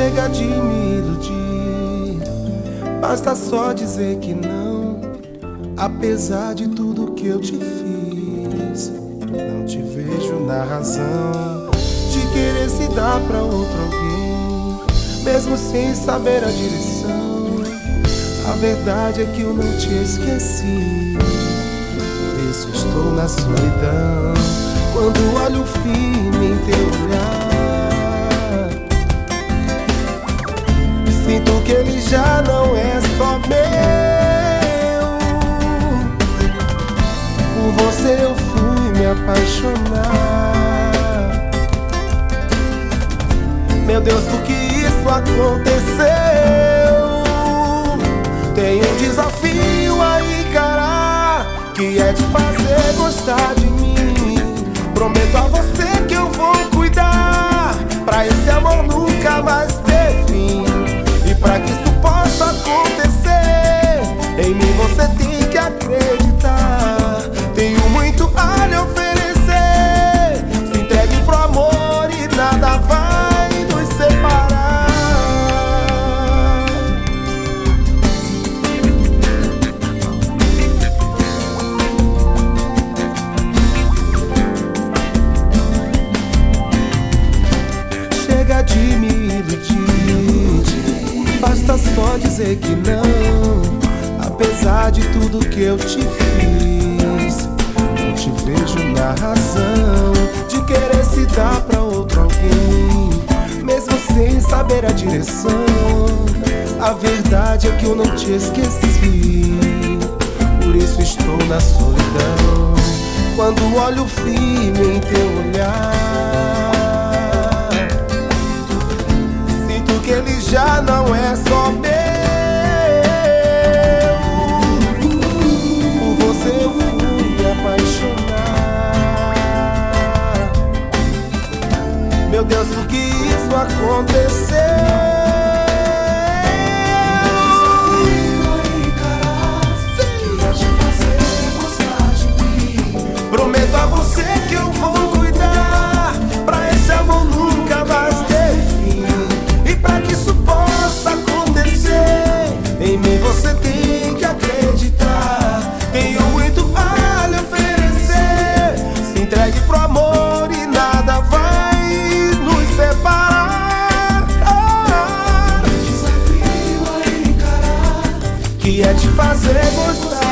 Chega de me iludir, basta só dizer que não. Apesar de tudo que eu te fiz, não te vejo na razão de querer se dar pra outro alguém, mesmo sem saber a direção. A verdade é que eu não te esqueci, por isso estou na solidão. Quando olho firme em teu olhar, sinto que ele já não é só meu. Por você eu fui me apaixonar. Meu Deus, por que isso aconteceu? Tem um desafio a encarar, que é te fazer gostar de mim. Prometo a você que eu vou cuidar, pra esse amor nunca mais ter fim. E pra que isso possa acontecer, em mim você tem que acreditar. Tenho muito a lhe oferecer, se entregue pro amor e nada vai nos separar. Chega de me iludir, basta só dizer que não. Apesar de tudo que eu te fiz, não te vejo na razão de querer se dar pra outro alguém, mesmo sem saber a direção. A verdade é que eu não te esqueci, por isso estou na solidão. Quando olho firme em teu olhar, sinto que ele já não é só meu. Meu Deus, por que isso aconteceu? Prometo a você que eu vou cuidar, pra esse amor nunca mais ter fim. E pra que isso possa acontecer, em mim você tem que acreditar. Tenho muito a lhe oferecer, se entregue pro amor e nada vai nos separar. Desafio a encarar, que é te fazer gostar.